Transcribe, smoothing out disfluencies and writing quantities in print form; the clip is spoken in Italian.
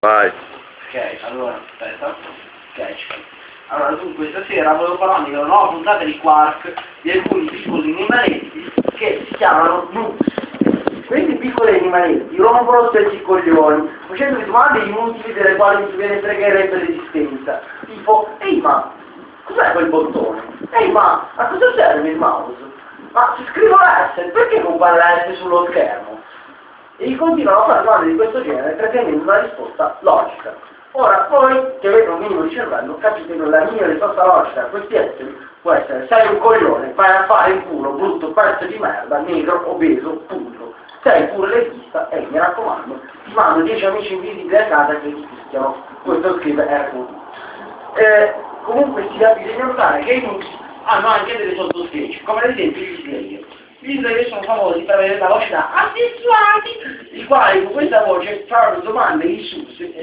Vai. Ok, allora, aspetta. Sketch. Allora, dunque, stasera volevo parlarvi della nuova puntata di Quark di alcuni piccoli animaletti che si chiamano Nux. Questi piccoli animaletti rompono stessi coglioni, facendovi domande inutili delle quali non si ve ne fregherebbe l'esistenza. Tipo, ehi ma, cos'è quel bottone? Ehi ma, a cosa serve il mouse? Ma se scrivo l'S, perché compare la S sullo schermo? E gli continuano a fare domande di questo genere pretendendo una risposta logica. Ora, voi che avete un minimo di cervello, capite che la mia risposta logica a questi esseri può essere: sei un coglione, vai a fare il culo, brutto pezzo di merda, negro, obeso, punto. Sei pure leghista e mi raccomando, ti mando 10 amici invisibili a casa che ti fischiano. Questo scrive R. Comunque bisogna notare che i Nux hanno anche delle sottospecie, come ad esempio gli Slayer. Gli Slayer sono famosi per avere la voce da assessuati, i quali con questa voce fanno domande insulse